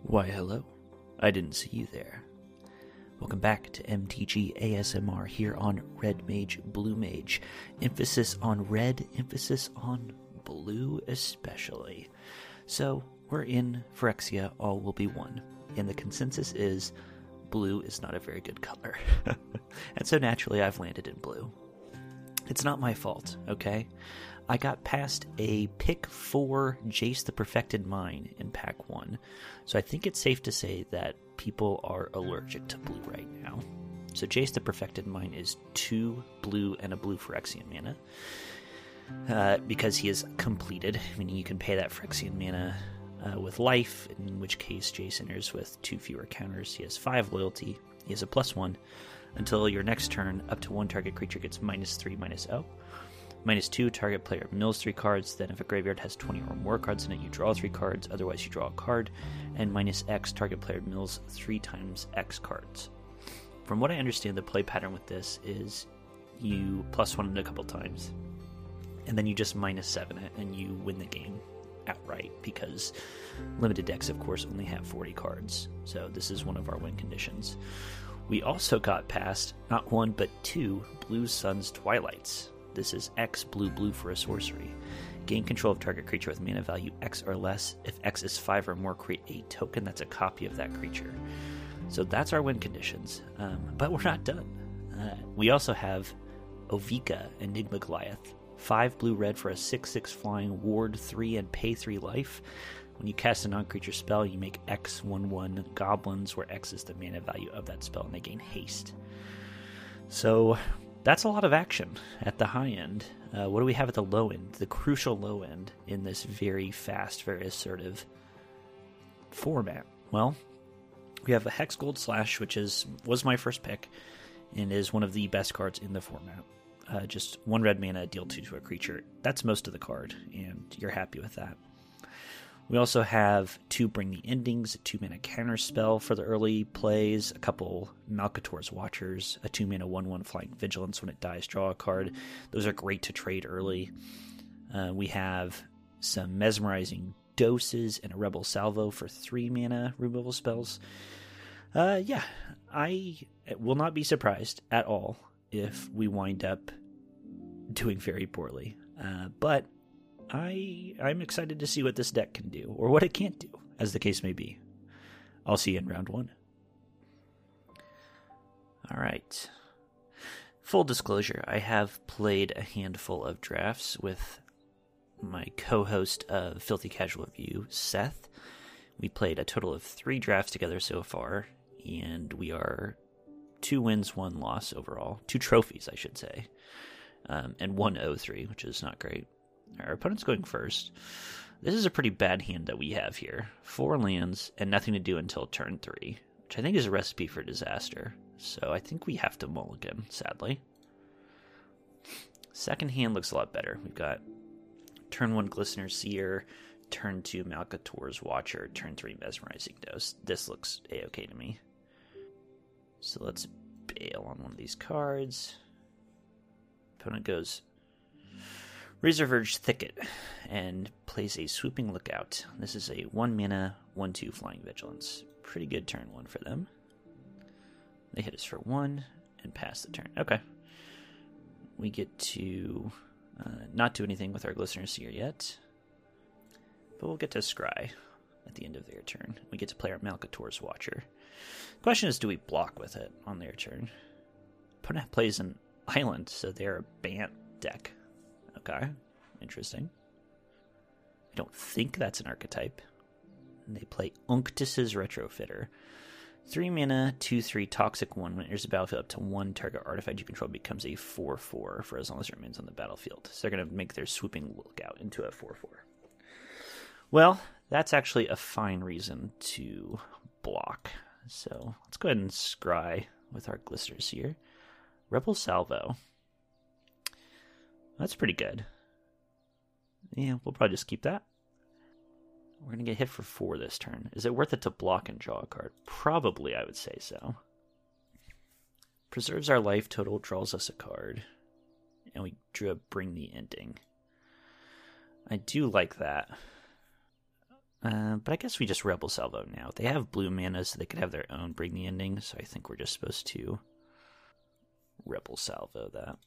Why, hello. I didn't see you there. Welcome back to MTG ASMR here on Red Mage, Blue Mage. Emphasis on red, emphasis on blue especially. So, we're in Phyrexia, all will be one. And the consensus is blue is not a very good color. And so naturally I've landed in blue. It's not my fault, okay? I got past a pick 4 Jace the Perfected Mine in pack 1, so I think it's safe to say that people are allergic to blue right now. So Jace the Perfected Mine is 2 blue and a blue Phyrexian mana, because he is completed, meaning you can pay that Phyrexian mana with life, in which case Jace enters with 2 fewer counters. He has 5 loyalty, he has a +1, until your next turn, up to 1 target creature gets -3/-0. -2, target player mills 3 cards, then if a graveyard has 20 or more cards in it, you draw 3 cards, otherwise you draw a card, and -X, target player mills 3 times X cards. From what I understand, the play pattern with this is you +1 it a couple times, and then you just -7 it, and you win the game outright, because limited decks, of course, only have 40 cards, so this is one of our win conditions. We also got past, not 1, but 2 Blue Sun's Twilights. This is X blue for a sorcery. Gain control of target creature with mana value X or less. If X is 5 or more, create a token that's a copy of that creature. So that's our win conditions. But we're not done. We also have Ovika, Enigma Goliath. 5 blue-red for a 6/6 flying, ward 3 and pay 3 life. When you cast a non-creature spell, you make X 1/1 goblins, where X is the mana value of that spell, and they gain haste. So that's a lot of action at the high end. What do we have at the low end? The crucial low end in this very fast, very assertive format. Well, we have a Hex Gold Slash, which was my first pick, and is one of the best cards in the format. Just 1 red mana, deal 2 to a creature. That's most of the card, and you're happy with that. We also have 2 Bring the Endings, a 2 mana counter spell for the early plays, a couple Malcator's Watchers, a 2 mana 1/1 Flying Vigilance. When it dies, draw a card. Those are great to trade early. We have some Mesmerizing Doses and a Rebel Salvo for 3 mana removal spells. I will not be surprised at all if we wind up doing very poorly. But I'm excited to see what this deck can do, or what it can't do, as the case may be. I'll see you in round 1. Alright. Full disclosure, I have played a handful of drafts with my co-host of Filthy Casual Review, Seth. We played a total of 3 drafts together so far, and we are 2 wins, 1 loss overall. 2 trophies, I should say. And 1 0-3, which is not great. Our opponent's going first. This is a pretty bad hand that we have here. 4 lands and nothing to do until turn 3, which I think is a recipe for disaster. So I think we have to mulligan, sadly. Second hand looks a lot better. We've got turn 1 Glistener Seer, turn 2 Malcator's Watcher, turn 3 Mesmerizing Dose. This looks a-okay to me. So let's bail on one of these cards. Opponent goes Razorverge Thicket and plays a Swooping Lookout. This is a 1 mana, 1/2 Flying Vigilance. Pretty good turn 1 for them. They hit us for 1 and pass the turn. Okay. We get to not do anything with our Glistener Seer yet, but we'll get to Scry at the end of their turn. We get to play our Malcator's Watcher. The question is, do we block with it on their turn? Opponent plays an Island, so they're a Bant deck. Okay, interesting. I don't think that's an archetype. And they play Unctus's Retrofitter. 3 mana, 2/3 Toxic 1. When it enters the battlefield, up to 1 target artifact you control becomes a 4/4 for as long as it remains on the battlefield. So they're going to make their Swooping Lookout into a 4/4. Well, that's actually a fine reason to block. So let's go ahead and scry with our Glisters here. Rebel Salvo. That's pretty good. Yeah, we'll probably just keep that. We're going to get hit for 4 this turn. Is it worth it to block and draw a card? Probably, I would say so. Preserves our life total, draws us a card. And we drew a Bring the Ending. I do like that. But I guess we just Rebel Salvo now. They have blue mana, so they could have their own Bring the Ending, so I think we're just supposed to Rebel Salvo that.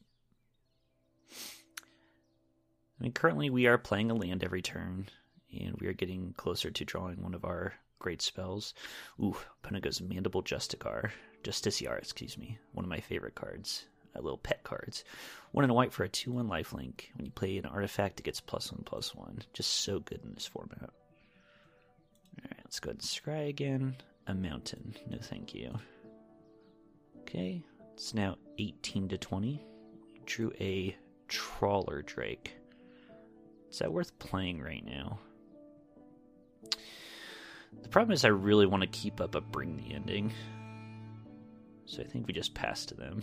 I mean, currently we are playing a land every turn, and we are getting closer to drawing one of our great spells. Ooh, opponent goes Mandible Justiciar, one of my favorite cards. Little pet cards. 1 and a white for a 2/1 lifelink. When you play an artifact, it gets +1/+1. Just so good in this format. Alright, let's go ahead and scry again. A mountain. No thank you. Okay, it's now 18-20. Drew a Trawler Drake. Is that worth playing right now? The problem is I really want to keep up a Bring the Ending. So I think we just pass to them.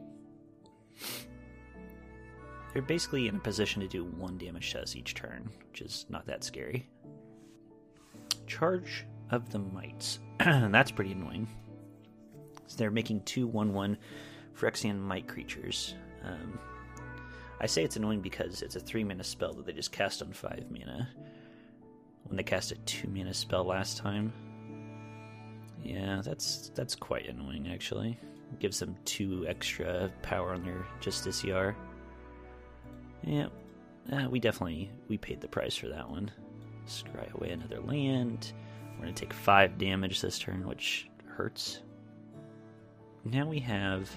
They're basically in a position to do 1 damage to us each turn, which is not that scary. Charge of the Mites. That's pretty annoying. So they're making 2 1/1 Phyrexian Mite creatures. I say it's annoying because it's a 3-mana spell that they just cast on 5 mana. When they cast a 2-mana spell last time. Yeah, that's quite annoying, actually. It gives them 2 extra power on their Justiciar. Yeah, we paid the price for that one. Scry away another land. We're going to take 5 damage this turn, which hurts. Now we have...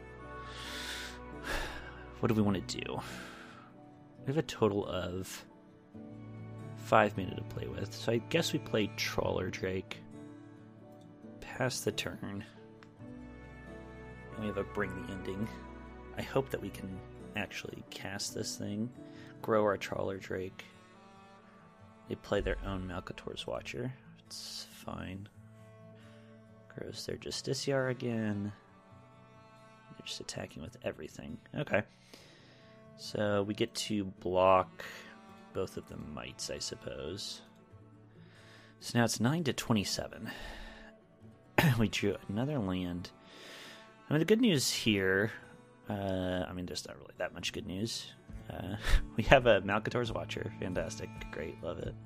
What do we want to do? We have a total of 5 mana to play with. So I guess we play Trawler Drake. Pass the turn. And we have a Bring the Ending. I hope that we can actually cast this thing. Grow our Trawler Drake. They play their own Malcator's Watcher. It's fine. Grows their Justiciar again. They're just attacking with everything. Okay. So we get to block both of the Mites, I suppose. So now it's 9-27. We drew another land. I mean, the good news here... there's not really that much good news. We have a Malcator's Watcher. Fantastic. Great. Love it.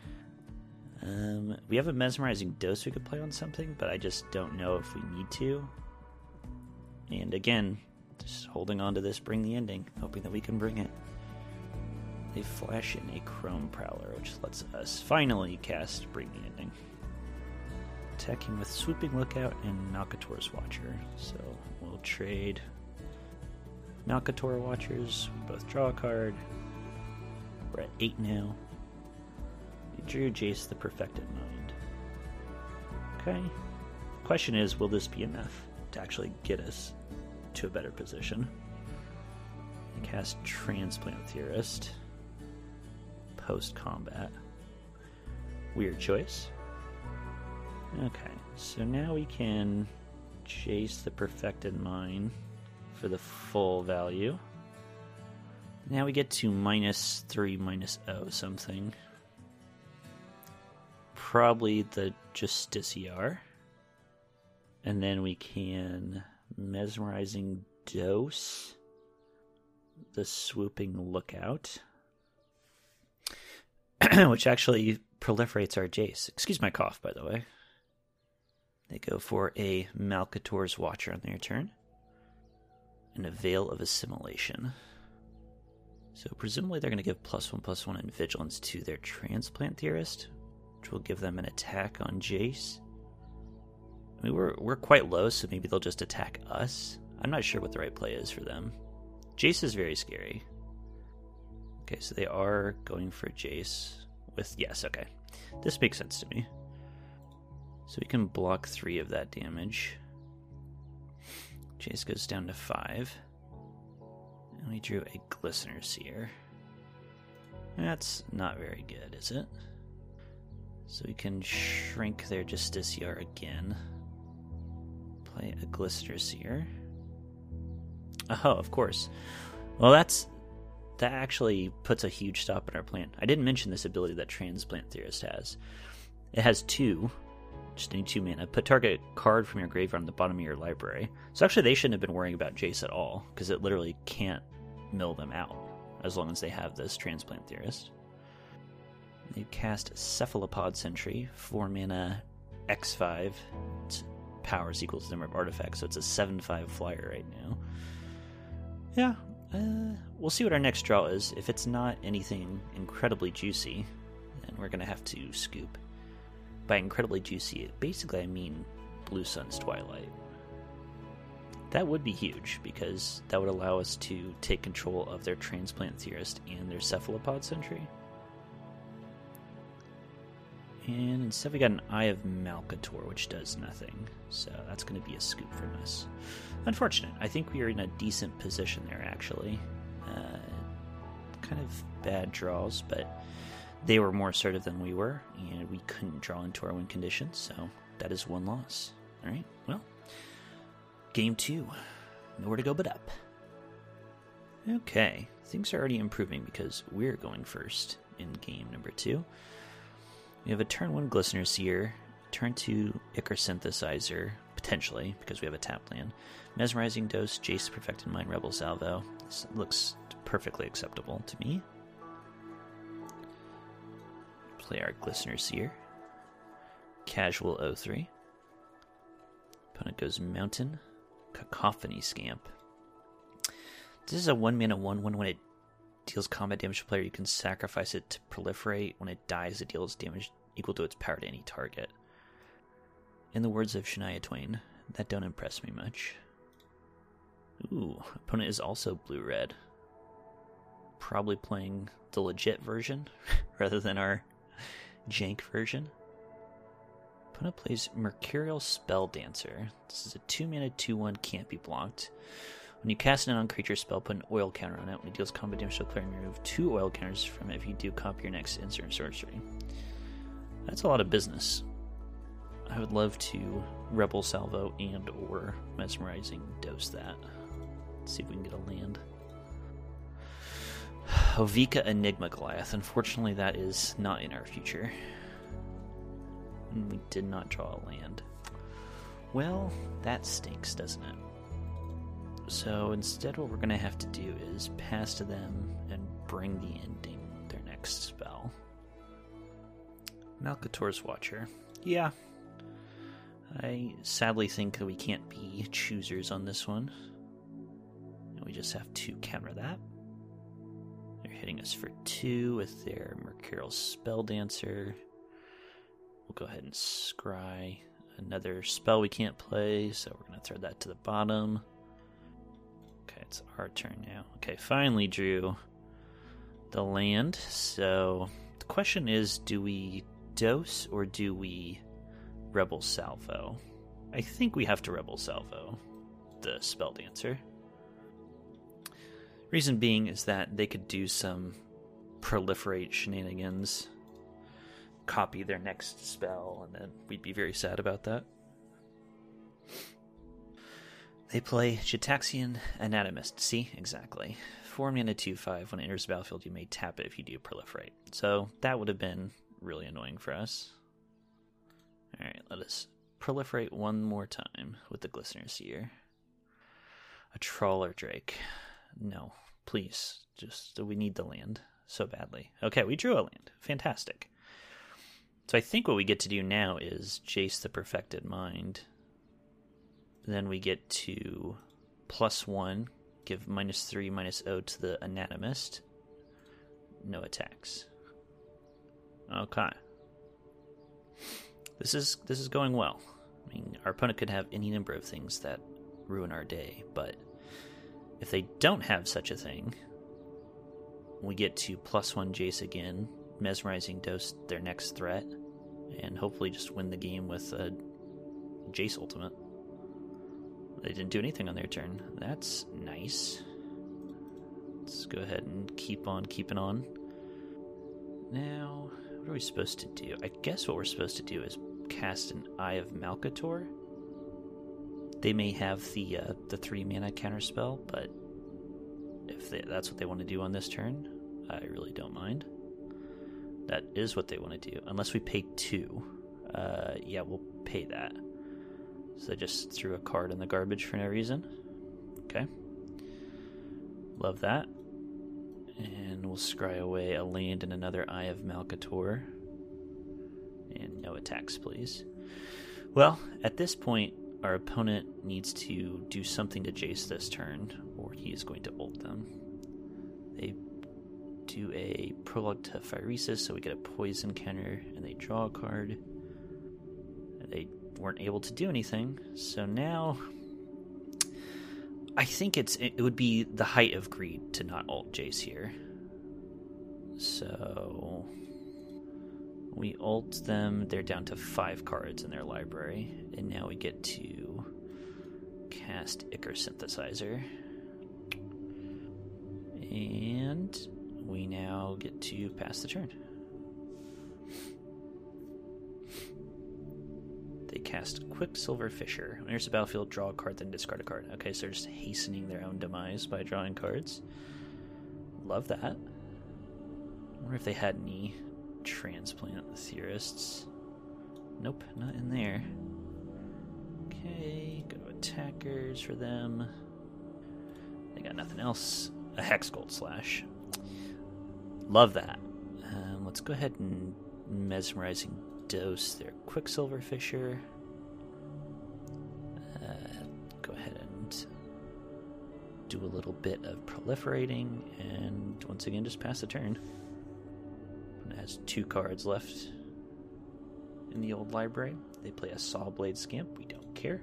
We have a Mesmerizing Dose we could play on something, but I just don't know if we need to. And again, just holding on to this Bring the Ending, hoping that we can bring it. They flash in a Chrome Prowler, which lets us finally cast Bring the Ending. Attacking with Swooping Lookout and Malcator's Watcher. So we'll trade Malcator Watchers. We both draw a card. We're at 8 now. We drew Jace the Perfected Mind. Okay. Question is, will this be enough to actually get us to a better position? I cast Transplant Theorist. Post-combat. Weird choice. Okay, so now we can Jace the Perfected Mind for the full value. Now we get to -3/-0 something. Probably the Justiciar. And then we can Mesmerizing Dose the Swooping Lookout, which actually proliferates our Jace. Excuse my cough, by the way. They go for a Malcator's Watcher on their turn. And a Veil of Assimilation. So presumably they're going to give +1/+1 and Vigilance to their Transplant Theorist, which will give them an attack on Jace. I mean, we're quite low, so maybe they'll just attack us. I'm not sure what the right play is for them. Jace is very scary. Okay, so they are going for Jace with... Yes, okay. This makes sense to me. So we can block 3 of that damage. Jace goes down to 5. And we drew a Glistener Seer. That's not very good, is it? So we can shrink their Justiciar again. Play a Glistener Seer. Oh, of course. Well, that actually puts a huge stop in our plan. I didn't mention this ability that Transplant Theorist has. It has 2. Just need 2 mana. Put target card from your graveyard on the bottom of your library. So actually they shouldn't have been worrying about Jace at all, because it literally can't mill them out as long as they have this Transplant Theorist. They cast Cephalopod Sentry, 4 mana, X5. Its powers equals the number of artifacts, so it's a 7/5 flyer right now. Yeah, we'll see what our next draw is. If it's not anything incredibly juicy, then we're going to have to scoop. By incredibly juicy, basically I mean Blue Sun's Twilight. That would be huge, because that would allow us to take control of their Transplant Theorist and their Cephalopod Sentry. And instead we got an Eye of Malcator, which does nothing. So that's going to be a scoop from us. Unfortunate. I think we are in a decent position there, actually. Kind of bad draws, but they were more assertive than we were, and we couldn't draw into our win conditions, so that is 1 loss. Alright, well, game 2. Nowhere to go but up. Okay, things are already improving because we're going first in game number 2. We have a turn 1 Glistener Seer, turn 2 Ichor Synthesizer, potentially, because we have a tap land. Mesmerizing Dose, Jace the Perfected Mind, Rebel Salvo. This looks perfectly acceptable to me. Play our Glistener Seer. Casual O3. Opponent goes Mountain. Cacophony Scamp. This is a 1 mana 1/1. When it deals combat damage to a player, you can sacrifice it to proliferate. When it dies, it deals damage equal to its power to any target. In the words of Shania Twain, that don't impress me much. Ooh, opponent is also blue-red. Probably playing the legit version rather than our jank version. Opponent plays Mercurial Spell Dancer. This is a 2 mana 2/1, can't be blocked. When you cast an on-creature spell, put an oil counter on it. When it deals combat damage to a player, remove 2 oil counters from it. If you do, copy your next instant sorcery. That's a lot of business. I would love to Rebel Salvo and or Mesmerizing Dose that. Let's see if we can get a land. Ovika Enigma Goliath. Unfortunately, that is not in our future. And we did not draw a land. Well, that stinks, doesn't it? So instead what we're going to have to do is pass to them and bring the ending their next spell. Malcator's Watcher. Yeah. I sadly think that we can't be choosers on this one. And we just have to counter that. They're hitting us for 2 with their Mercurial Spell Dancer. We'll go ahead and scry another spell we can't play, so we're going to throw that to the bottom. Okay, it's our turn now. Okay, finally drew the land. So the question is, do we dose or do we Rebel Salvo? I think we have to Rebel Salvo the Spell Dancer. Reason being is that they could do some proliferate shenanigans, copy their next spell, and then we'd be very sad about that. They play Gitaxian Anatomist. See? Exactly. 4 mana 2/5. When it enters the battlefield, you may tap it if you do proliferate. So that would have been really annoying for us. Alright, let us proliferate one more time with the Glistener Seer. A Trawler Drake. No, please. Just, we need the land so badly. Okay, we drew a land. Fantastic. So I think what we get to do now is Jace the Perfected Mind. Then we get to +1, give -3/-0 to the Anatomist. No attacks. Okay. This is going well. I mean, our opponent could have any number of things that ruin our day, but if they don't have such a thing, we get to +1 Jace again, Mesmerizing Dose their next threat, and hopefully just win the game with a Jace ultimate. They didn't do anything on their turn. That's nice. Let's go ahead and keep on keeping on. Now, what are we supposed to do? I guess what we're supposed to do is cast an Eye of Malcator. They may have the 3 mana counterspell, but if that's what they want to do on this turn, I really don't mind. That is what they want to do, unless we pay 2. Yeah, we'll pay that. So I just threw a card in the garbage for no reason. Okay. Love that. And we'll scry away a land and another Eye of Malcator. And no attacks, please. Well, at this point, our opponent needs to do something to Jace this turn, or he is going to ult them. They do a Prologue to Phyresis, so we get a poison counter, and they draw a card. They weren't able to do anything, so now I think it would be the height of greed to not ult Jace here. So we ult them. They're down to 5 cards in their library, and now we get to cast Ichor Synthesizer. And we now get to pass the turn. They cast Quicksilver Fisher. When there's a battlefield, draw a card, then discard a card. Okay, so they're just hastening their own demise by drawing cards. Love that. I wonder if they had any transplant theorists. Nope, not in there. Okay, go to attackers for them. They got nothing else. A Hexgold Slash. Love that. Let's go ahead and Mesmerizing Dose their Quicksilver Fisher. Go ahead and do a little bit of proliferating, and once again just pass the turn. It has 2 cards left in the old library. They play a Sawblade Scamp. We don't care.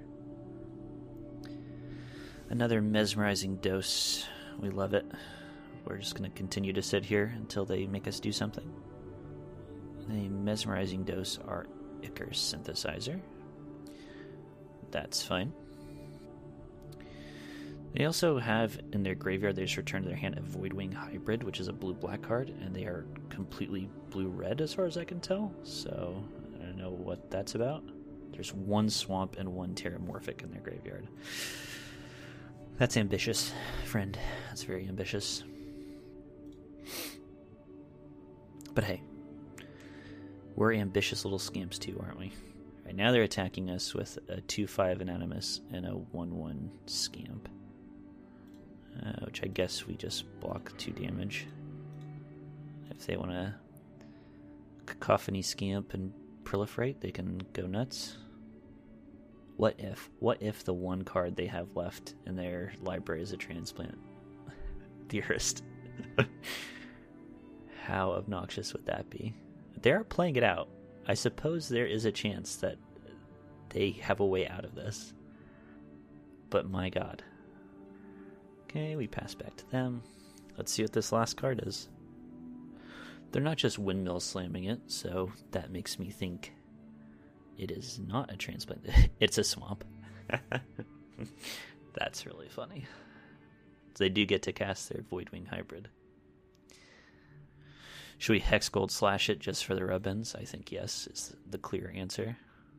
Another Mesmerizing Dose. We love it. We're just going to continue to sit here until they make us do something. The Mesmerizing Dose our Ichor Synthesizer. That's fine. They also have in their graveyard, they just return to their hand a Voidwing Hybrid, which is a blue-black card, and they are completely blue-red as far as I can tell, so I don't know what that's about. There's 1 Swamp and 1 Terramorphic in their graveyard. That's ambitious, friend. That's very ambitious. But hey, we're ambitious little scamps too, aren't we? Right now they're attacking us with a 2/5 Anonymous and a 1/1 Scamp. Which I guess we just block 2 damage. If they want to Cacophony Scamp and proliferate, they can go nuts. What if the 1 card they have left in their library is a transplant? Dearest. How obnoxious would that be? They're playing it out. I suppose there is a chance that they have a way out of this. But my god. Okay, we pass back to them. Let's see what this last card is. They're not just windmill slamming it, so that makes me think it is not a transplant. It's a swamp. That's really funny. So they do get to cast their Voidwing Hybrid. Should we Hexgold Slash it just for the rub-ins? I think yes is the clear answer.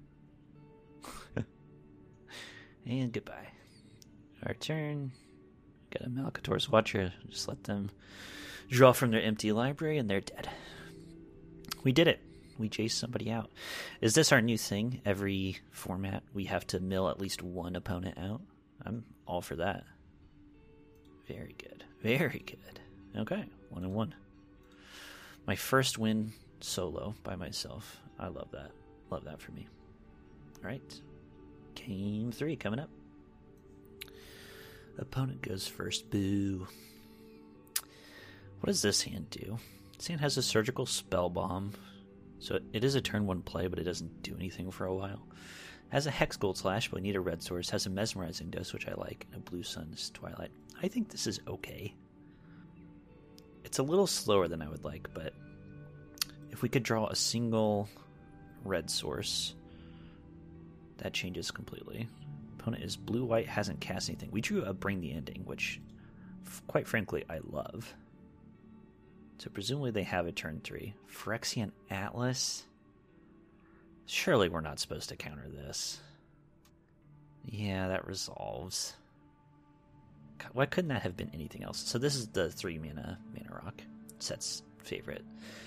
And goodbye. Our turn. Got a Malcator's Watcher. Just let them draw from their empty library and they're dead. We did it. We chased somebody out. Is this our new thing? Every format we have to mill at least 1 opponent out? I'm all for that. Very good. Very good. Okay, 1-1. My first win solo by myself. I love that. Love that for me. All right. Game 3 coming up. Opponent goes first. Boo. What does this hand do? This hand has a Surgical Spell Bomb. So it is a turn 1 play, but it doesn't do anything for a while. Has a Hexgold Slash, but we need a red source. Has a Mesmerizing Dose, which I like, and a Blue Sun's Twilight. I think this is okay. It's a little slower than I would like, but if we could draw a single red source, that changes completely. Opponent is blue-white, hasn't cast anything. We drew a Bring the Ending, which, quite frankly, I love. So presumably they have a turn 3. Phyrexian Atlas? Surely we're not supposed to counter this. Yeah, that resolves. God, why couldn't that have been anything else? So this is the 3 mana rock. Set's favorite.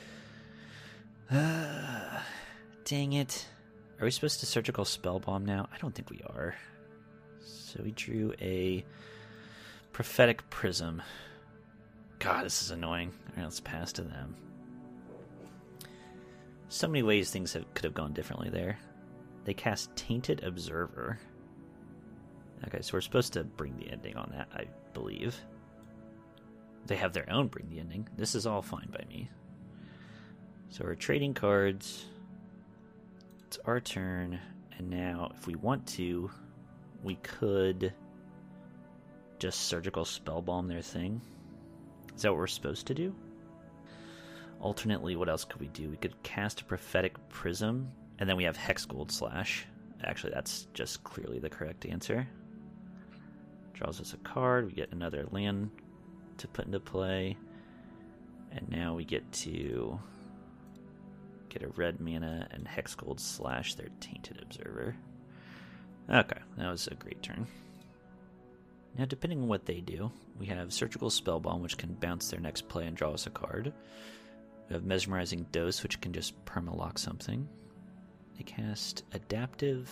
Dang it. Are we supposed to Surgical Spell Bomb now? I don't think we are. So we drew a Prophetic Prism. God, this is annoying. Alright, let's pass to them. So many ways things could have gone differently there. They cast Tainted Observer. Okay, so we're supposed to bring the ending on that, I believe. They have their own bring the ending. This is all fine by me. So we're trading cards. It's our turn. And now, if we want to, we could just Surgical Spellbomb their thing. Is that what we're supposed to do? Alternately, what else could we do? We could cast a Prophetic Prism, and then we have Hexgold Slash. Actually, that's just clearly the correct answer. Draws us a card. We get another land to put into play. And now we get to get a red mana and Hexgold Slash their Tainted Observer. Okay, that was a great turn. Now, depending on what they do, we have Surgical Spellbomb, which can bounce their next play and draw us a card. We have Mesmerizing Dose, which can just perma-lock something. They cast Adaptive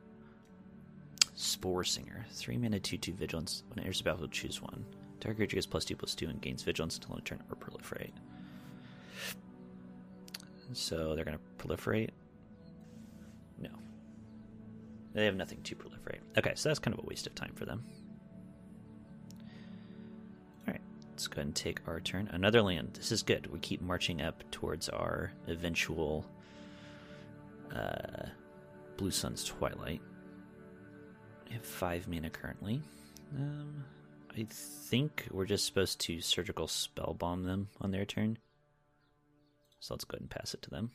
Spore Singer. 3 mana, 2/2 Vigilance. When it enters the battlefield, choose one. Target creature gets +2/+2 and gains Vigilance until end of turn or Proliferate. So they're going to Proliferate? No. They have nothing to Proliferate. Okay, so that's kind of a waste of time for them. Alright, let's go ahead and take our turn. Another land. This is good. We keep marching up towards our eventual Blue Sun's Twilight. We have 5 mana currently. I think we're just supposed to Surgical Spellbomb them on their turn. So let's go ahead and pass it to them.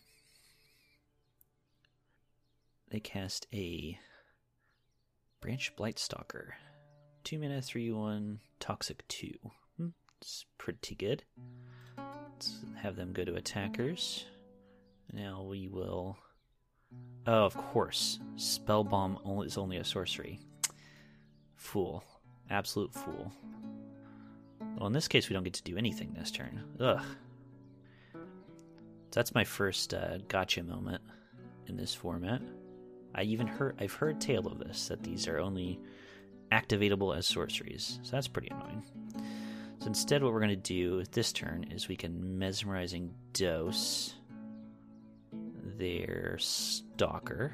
They cast a Branch Blightstalker. 2 mana, 3/1, Toxic 2. It's pretty good. Let's have them go to attackers. Now we will... Oh, of course. Spellbomb is only a sorcery. Fool. Absolute fool. Well, in this case, we don't get to do anything this turn. Ugh. That's my first gotcha moment in this format. I've heard tale of this, that these are only activatable as sorceries. So that's pretty annoying. So instead what we're going to do this turn is we can Mesmerizing Dose their Stalker.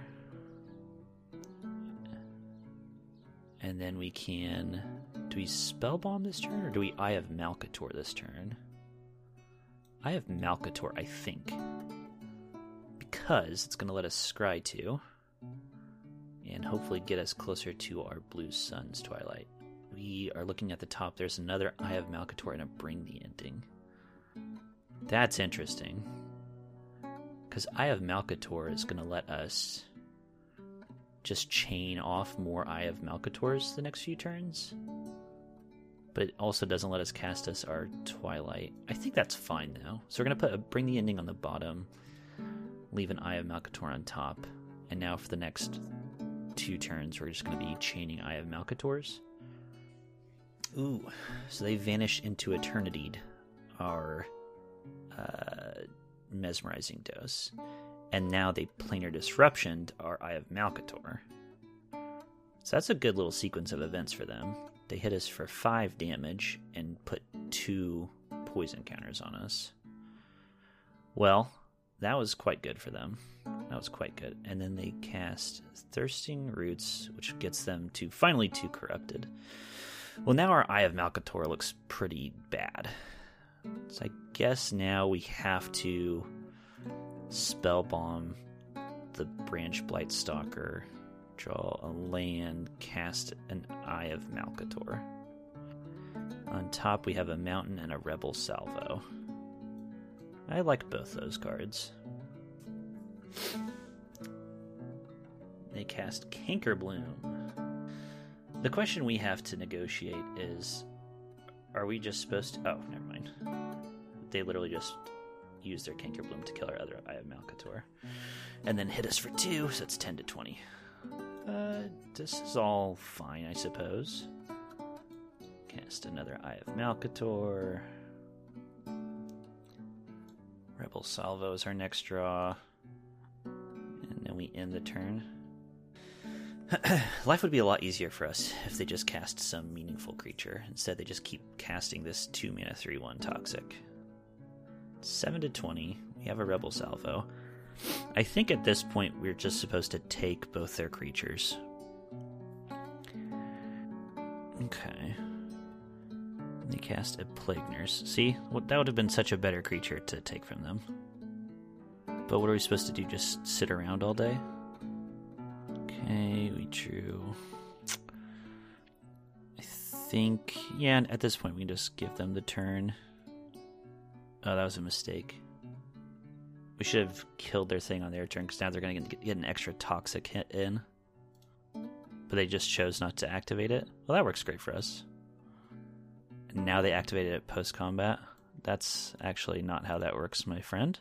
And then we can... Do we Spellbomb this turn, or do we Eye of Malcator this turn? Eye of Malcator, I think. Because it's going to let us scry 2. And hopefully get us closer to our Blue Sun's Twilight. We are looking at the top. There's another Eye of Malcator and a Bring the Ending. That's interesting. Because Eye of Malcator is going to let us just chain off more Eye of Malcators the next few turns. But it also doesn't let us cast us our Twilight. I think that's fine, though. So we're going to put Bring the Ending on the bottom. Leave an Eye of Malcator on top. And now for the next 2 turns, we're just going to be chaining Eye of Malcators. Ooh, so they vanish into Eternity, our Mesmerizing Dose. And now they Planar Disruptioned our Eye of Malcator. So that's a good little sequence of events for them. They hit us for 5 damage and put 2 poison counters on us. Well, that was quite good for them. That was quite good. And then they cast Thirsting Roots, which gets them to finally 2 corrupted. Well, now our Eye of Malcator looks pretty bad. So I guess now we have to Spellbomb the Branch Blightstalker, draw a land, cast an Eye of Malcator. On top we have a Mountain and a Rebel Salvo. I like both those cards. They cast Cankerbloom. The question we have to negotiate is, are we just supposed to... Oh, never mind. They literally just use their Cankerbloom to kill our other Eye of Malcator. And then hit us for 2, so it's 10 to 20. This is all fine, I suppose. Cast another Eye of Malcator. Rebel Salvo is our next draw. And then we end the turn. Life would be a lot easier for us if they just cast some meaningful creature. Instead, they just keep casting this 2-mana 3/1 toxic. 7-20. We have a Rebel Salvo. I think at this point we're just supposed to take both their creatures. Okay. They cast a Plague Nurse. See? That would have been such a better creature to take from them. But what are we supposed to do? Just sit around all day? Okay, we drew... I think... Yeah, at this point we can just give them the turn. Oh, that was a mistake. We should have killed their thing on their turn, because now they're going to get an extra toxic hit in. But they just chose not to activate it. Well, that works great for us. And now they activated it post-combat. That's actually not how that works, my friend.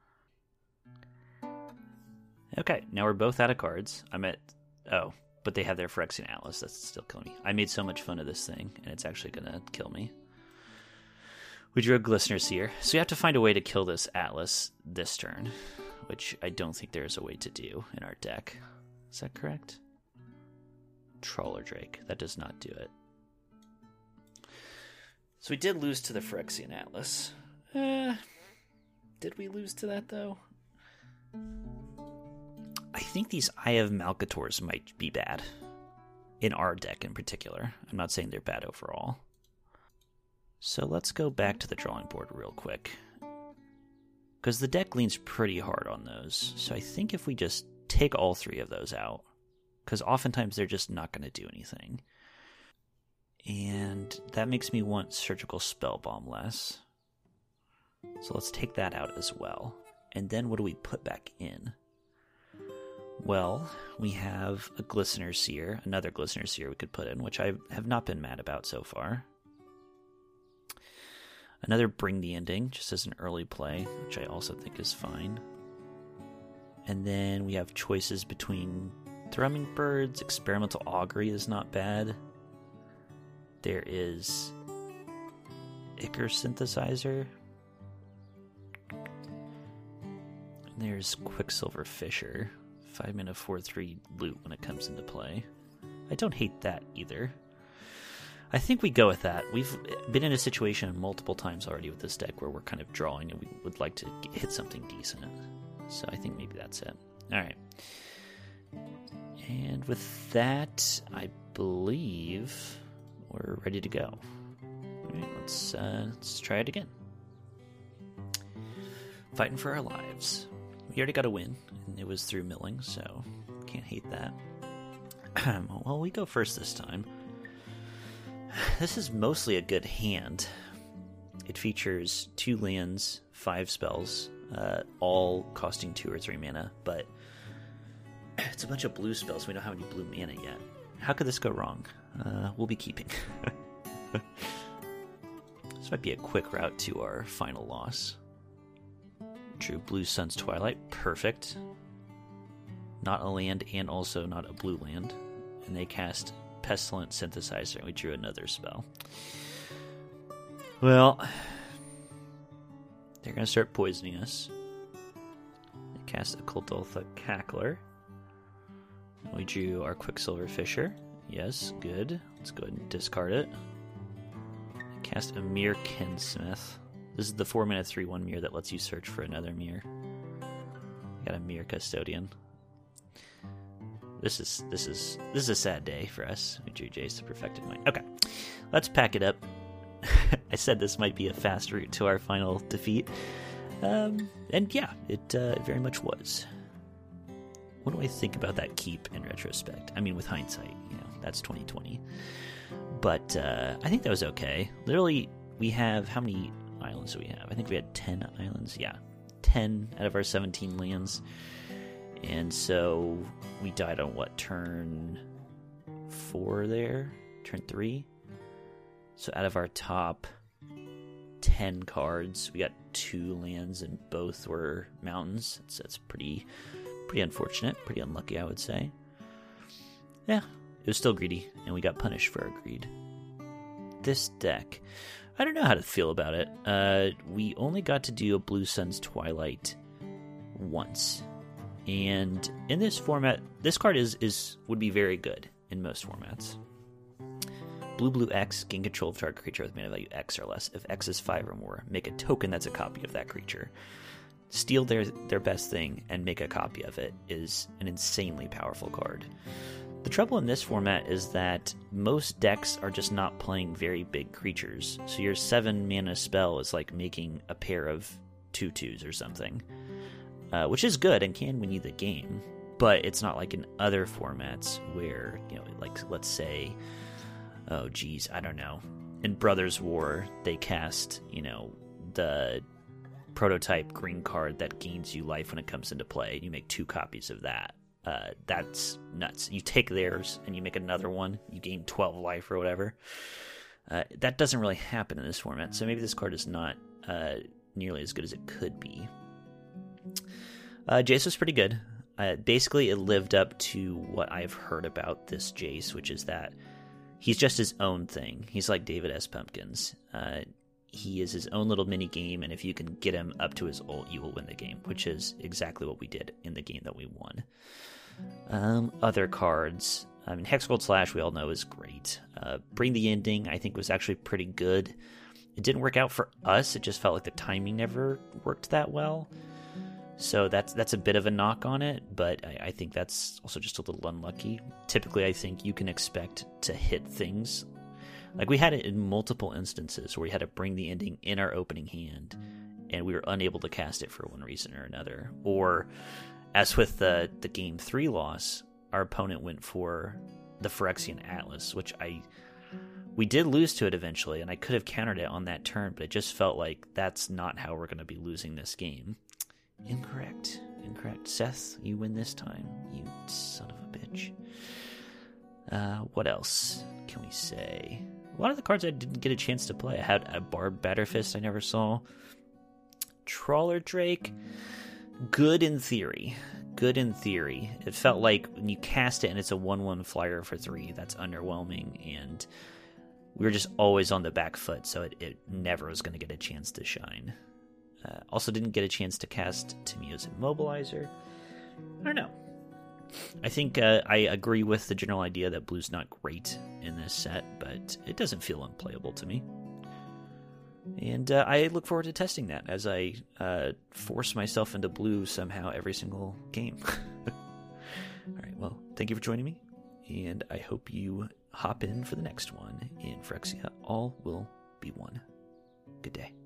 Okay, now we're both out of cards. Oh, but they have their Phyrexian Atlas. That's still killing me. I made so much fun of this thing, and it's actually going to kill me. We drew a Glistener Seer. So you have to find a way to kill this Atlas this turn, which I don't think there's a way to do in our deck. Is that correct? Trawler Drake. That does not do it. So we did lose to the Phyrexian Atlas. Did we lose to that, though? I think these Eye of Malkators might be bad. In our deck in particular. I'm not saying they're bad overall. So let's go back to the drawing board real quick. Because the deck leans pretty hard on those. So I think if we just take all three of those out, because oftentimes they're just not going to do anything. And that makes me want Surgical Spellbomb less. So let's take that out as well. And then what do we put back in? Well, we have a Glistener Seer, another Glistener Seer we could put in, which I have not been mad about so far. Another Bring the Ending, just as an early play, which I also think is fine. And then we have choices between Thrumming Birds, Experimental Augury is not bad. There is Ichor Synthesizer. And there's Quicksilver Fisher. 5-mana 4/3 loot when it comes into play. I don't hate that either. I think we go with that. We've been in a situation multiple times already with this deck where we're kind of drawing and we would like to hit something decent. So I think maybe that's it. Alright. And with that, I believe we're ready to go. Alright, let's try it again. Fighting for our lives. We already got a win, and it was through milling, so can't hate that. Well, we go first this time. This is mostly a good hand. It features 2 lands, 5 spells, all costing 2 or 3 mana, but it's a bunch of blue spells. We don't have any blue mana yet. How could this go wrong? We'll be keeping. This might be a quick route to our final loss. Drew Blue Sun's Twilight. Perfect. Not a land and also not a blue land. And they cast Pestilent Synthesizer and we drew another spell. Well, they're going to start poisoning us. They cast Occultoltha Cackler. We drew our Quicksilver Fisher. Yes, good. Let's go ahead and discard it. They cast Amir Kinsmith. This is the 4-mana 3/1 mirror that lets you search for another mirror. Got a Mirror Custodian. This is a sad day for us. We drew Jace the Perfected Mind. Okay, let's pack it up. I said this might be a fast route to our final defeat, and yeah, it very much was. What do I think about that keep in retrospect? I mean, with hindsight, that's 2020. But I think that was okay. Literally, we have how many islands do we have? I think we had 10 islands. Yeah, 10 out of our 17 lands. And so we died on what, turn 4 there? Turn 3? So out of our top 10 cards, we got 2 lands and both were mountains. That's pretty unfortunate, pretty unlucky, I would say. Yeah, it was still greedy, and we got punished for our greed. This deck, I don't know how to feel about it. We only got to do a Blue Sun's Twilight once. And in this format, this card would be very good in most formats. Blue X, gain control of target creature with mana value X or less. If X is 5 or more, make a token that's a copy of that creature. Steal their best thing and make a copy of it is an insanely powerful card. The trouble in this format is that most decks are just not playing very big creatures. So your 7 mana spell is like making a pair of 2/2s or something, which is good and can win you the game. But it's not like in other formats where, like let's say, oh geez, I don't know, in Brothers War they cast, the prototype green card that gains you life when it comes into play, and you make 2 copies of that. That's nuts. You take theirs and you make another one, you gain 12 life or whatever. That doesn't really happen in this format, so maybe this card is not nearly as good as it could be. Jace was pretty good. Basically, it lived up to what I've heard about this Jace, which is that he's just his own thing. He's like David S. Pumpkins. He is his own little mini game, and if you can get him up to his ult, you will win the game, which is exactly what we did in the game that we won. Other cards, Hexgold Slash, we all know, is great. Bring the Ending, I think, was actually pretty good. It didn't work out for us. It just felt like the timing never worked that well. So that's a bit of a knock on it, but I think that's also just a little unlucky. Typically, I think you can expect to hit things. Like, we had it in multiple instances where we had to bring the ending in our opening hand, and we were unable to cast it for one reason or another. Or, as with the Game 3 loss, our opponent went for the Phyrexian Atlas, which we did lose to it eventually, and I could have countered it on that turn, but it just felt like that's not how we're going to be losing this game. Incorrect. Seth, you win this time, you son of a bitch. What else can we say? A lot of the cards I didn't get a chance to play. I had a Barb Batterfist I never saw. Trawler Drake, good in theory. It felt like when you cast it and it's a 1/1 flyer for 3, that's underwhelming, and we were just always on the back foot, so it never was going to get a chance to shine. Also didn't get a chance to cast Tamiyo's Immobilizer. I don't know. I think I agree with the general idea that blue's not great in this set, but it doesn't feel unplayable to me. And I look forward to testing that as I force myself into blue somehow every single game. All right, well, thank you for joining me, and I hope you hop in for the next one. In Phyrexia, all will be one. Good day.